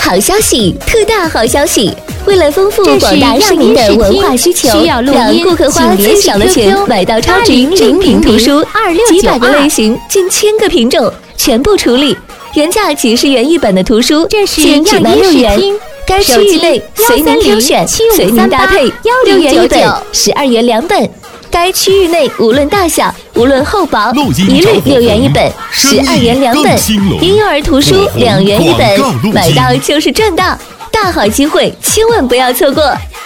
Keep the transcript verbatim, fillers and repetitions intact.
好消息，特大好消息！为了丰富广大市民的文化需求，让顾客花最少的钱买到超值精品图书，几百个类型，近千个品种，全部处理，原价几十元一本的图书，现只卖六元。该区域内随您挑选，随您搭配，六元一本，十二元两本。该区域内无论大小，无论厚薄，一律六元一本，十二元两本。婴幼儿图书两元一本，买到就是赚到，大好机会，千万不要错过。